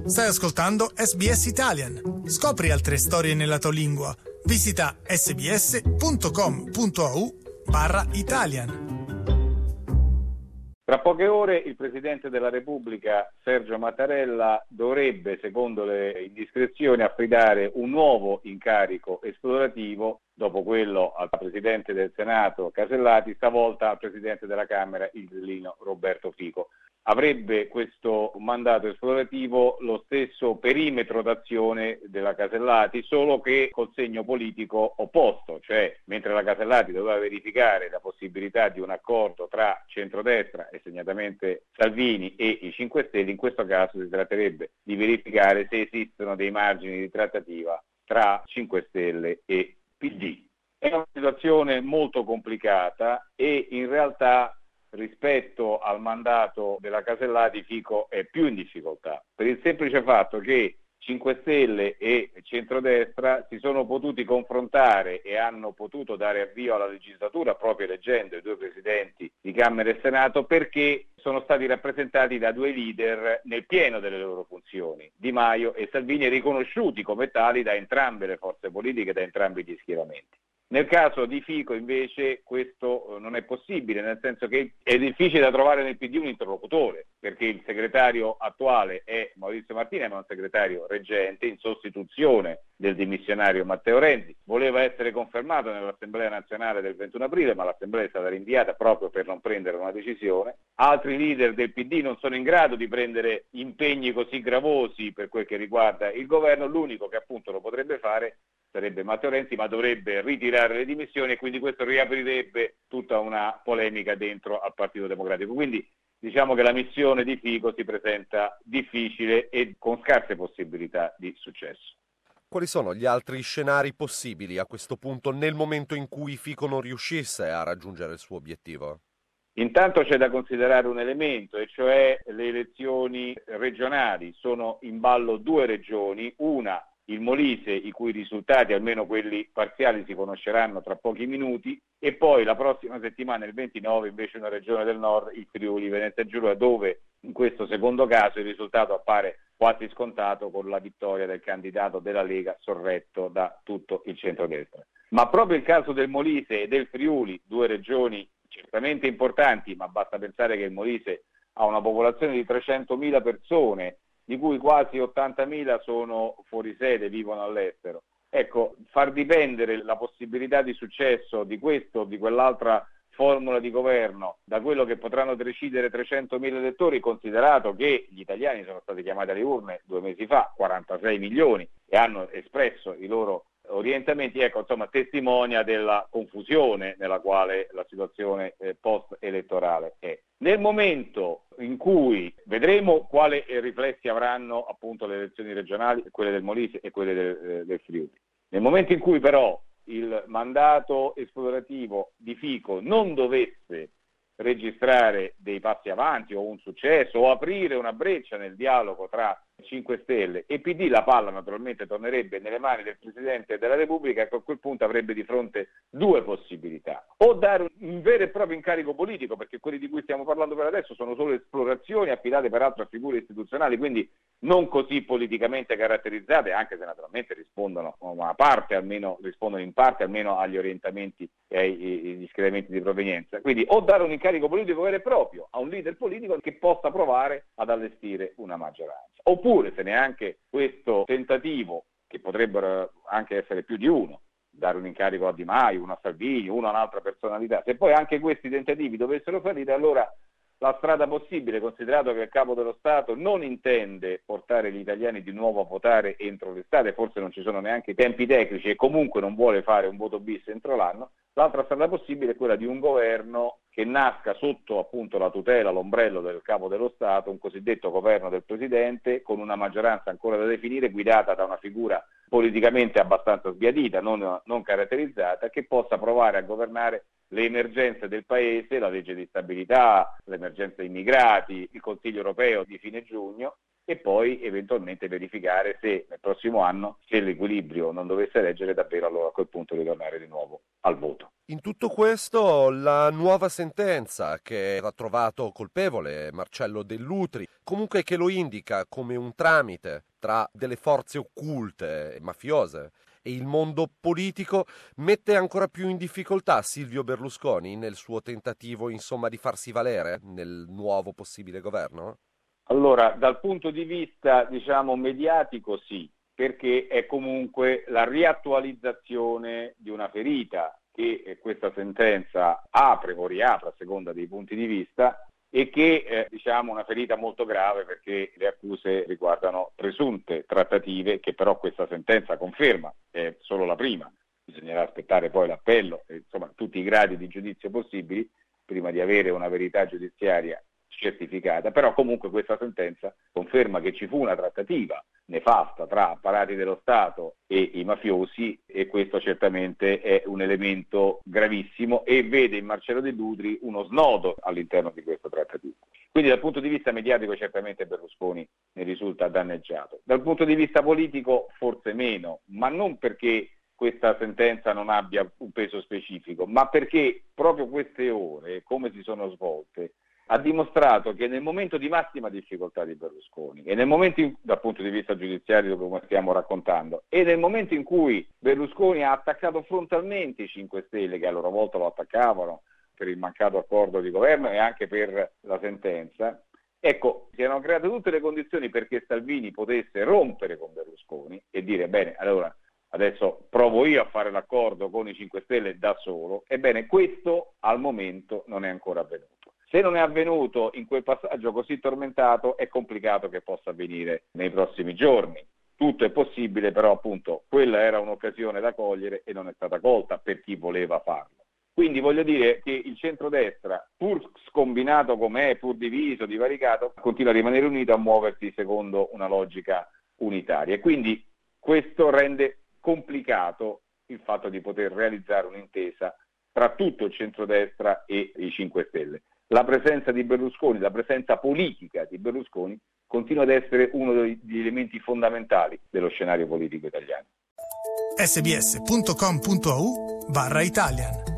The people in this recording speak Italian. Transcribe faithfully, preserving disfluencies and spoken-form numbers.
Stai ascoltando S B S Italian. Scopri altre storie nella tua lingua. Visita sbs.com.au barra Italian. Tra poche ore il Presidente della Repubblica, Sergio Mattarella, dovrebbe, secondo le indiscrezioni, affidare un nuovo incarico esplorativo dopo quello al Presidente del Senato Casellati, stavolta al Presidente della Camera, il grillino Roberto Fico. Avrebbe questo mandato esplorativo lo stesso perimetro d'azione della Casellati, solo che col segno politico opposto, cioè mentre la Casellati doveva verificare la possibilità di un accordo tra centrodestra e segnatamente Salvini e i cinque Stelle, in questo caso si tratterebbe di verificare se esistono dei margini di trattativa tra cinque Stelle e P D. È una situazione molto complicata e in realtà rispetto al mandato della Casellati Fico è più in difficoltà, per il semplice fatto che cinque Stelle e centrodestra si sono potuti confrontare e hanno potuto dare avvio alla legislatura proprio eleggendo i due presidenti di Camera e Senato, perché sono stati rappresentati da due leader nel pieno delle loro funzioni, Di Maio e Salvini, riconosciuti come tali da entrambe le forze politiche, da entrambi gli schieramenti. Nel caso di Fico invece questo non è possibile, nel senso che è difficile da trovare nel P D un interlocutore, perché il segretario attuale è Maurizio Martina, ma è un segretario reggente in sostituzione del dimissionario Matteo Renzi. Voleva essere confermato nell'Assemblea nazionale del ventuno aprile, ma l'Assemblea è stata rinviata proprio per non prendere una decisione. Altri leader del P D non sono in grado di prendere impegni così gravosi per quel che riguarda il governo. L'unico che appunto lo potrebbe fare sarebbe Matteo Renzi, ma dovrebbe ritirare le dimissioni e quindi questo riaprirebbe tutta una polemica dentro al Partito Democratico. Quindi diciamo che la missione di Fico si presenta difficile e con scarse possibilità di successo. Quali sono gli altri scenari possibili a questo punto nel momento in cui Fico non riuscisse a raggiungere il suo obiettivo? Intanto c'è da considerare un elemento, e cioè le elezioni regionali. Sono in ballo due regioni, una il Molise, i cui risultati, almeno quelli parziali, si conosceranno tra pochi minuti, e poi la prossima settimana, il ventinove, invece una regione del nord, il Friuli Venezia Giulia, dove in questo secondo caso il risultato appare quasi scontato con la vittoria del candidato della Lega sorretto da tutto il centrodestra. Ma proprio il caso del Molise e del Friuli, due regioni certamente importanti, ma basta pensare che il Molise ha una popolazione di trecentomila persone, di cui quasi ottantamila sono fuori sede, vivono all'estero. Ecco, far dipendere la possibilità di successo di questo o di quell'altra formula di governo da quello che potranno decidere trecentomila elettori, considerato che gli italiani sono stati chiamati alle urne due mesi fa, quarantasei milioni, e hanno espresso i loro orientamenti, ecco, insomma, testimonia della confusione nella quale la situazione eh, post-elettorale è. Nel momento in cui vedremo quali riflessi avranno appunto le elezioni regionali, quelle del Molise e quelle del, eh, del Friuli, nel momento in cui però il mandato esplorativo di Fico non dovesse registrare dei passi avanti o un successo o aprire una breccia nel dialogo tra cinque Stelle e P D, la palla naturalmente tornerebbe nelle mani del Presidente della Repubblica, che a quel punto avrebbe di fronte due possibilità: o dare un vero e proprio incarico politico, perché quelli di cui stiamo parlando per adesso sono solo esplorazioni affidate peraltro a figure istituzionali, quindi non così politicamente caratterizzate, anche se naturalmente rispondono una parte, almeno rispondono in parte almeno agli orientamenti e agli schieramenti di provenienza. Quindi o dare un incarico politico vero e proprio a un leader politico che possa provare ad allestire una maggioranza. Oppure, se neanche questo tentativo, che potrebbero anche essere più di uno, dare un incarico a Di Maio, uno a Salvini, uno a un'altra personalità, se poi anche questi tentativi dovessero fallire, allora la strada possibile, considerato che il Capo dello Stato non intende portare gli italiani di nuovo a votare entro l'estate, forse non ci sono neanche i tempi tecnici e comunque non vuole fare un voto bis entro l'anno, l'altra strada possibile è quella di un governo che nasca sotto appunto la tutela, l'ombrello del Capo dello Stato, un cosiddetto governo del Presidente, con una maggioranza ancora da definire, guidata da una figura politicamente abbastanza sbiadita, non, non caratterizzata, che possa provare a governare le emergenze del Paese, la legge di stabilità, l'emergenza immigrati, il Consiglio europeo di fine giugno, e poi eventualmente verificare se nel prossimo anno, se l'equilibrio non dovesse reggere davvero, allora a quel punto ritornare di nuovo al voto. In tutto questo, la nuova sentenza che ha trovato colpevole Marcello Dell'Utri, comunque che lo indica come un tramite tra delle forze occulte e mafiose e il mondo politico, mette ancora più in difficoltà Silvio Berlusconi nel suo tentativo, insomma, di farsi valere nel nuovo possibile governo? Allora, dal punto di vista, diciamo, mediatico sì, perché è comunque la riattualizzazione di una ferita che questa sentenza apre o riapre a seconda dei punti di vista e che è, diciamo, una ferita molto grave, perché le accuse riguardano presunte trattative che però questa sentenza conferma, è solo la prima, bisognerà aspettare poi l'appello e insomma tutti i gradi di giudizio possibili prima di avere una verità giudiziaria certificata, però comunque questa sentenza conferma che ci fu una trattativa nefasta tra apparati dello Stato e i mafiosi, e questo certamente è un elemento gravissimo e vede in Marcello Dell'Utri uno snodo all'interno di questa trattativa. Quindi dal punto di vista mediatico certamente Berlusconi ne risulta danneggiato. Dal punto di vista politico forse meno, ma non perché questa sentenza non abbia un peso specifico, ma perché proprio queste ore, come si sono svolte, ha dimostrato che nel momento di massima difficoltà di Berlusconi e nel momento in, dal punto di vista giudiziario, come stiamo raccontando, e nel momento in cui Berlusconi ha attaccato frontalmente i cinque Stelle, che a loro volta lo attaccavano per il mancato accordo di governo e anche per la sentenza, ecco, si erano create tutte le condizioni perché Salvini potesse rompere con Berlusconi e dire bene, allora adesso provo io a fare l'accordo con i cinque Stelle da solo. Ebbene, questo al momento non è ancora avvenuto. Se non è avvenuto in quel passaggio così tormentato, è complicato che possa avvenire nei prossimi giorni. Tutto è possibile, però appunto quella era un'occasione da cogliere e non è stata colta per chi voleva farlo. Quindi voglio dire che il centrodestra, pur scombinato com'è, pur diviso, divaricato, continua a rimanere unito, a muoversi secondo una logica unitaria. E quindi questo rende complicato il fatto di poter realizzare un'intesa tra tutto il centrodestra e i cinque Stelle. La presenza di Berlusconi, la presenza politica di Berlusconi continua ad essere uno degli elementi fondamentali dello scenario politico italiano. sbs punto com punto a u barra Italian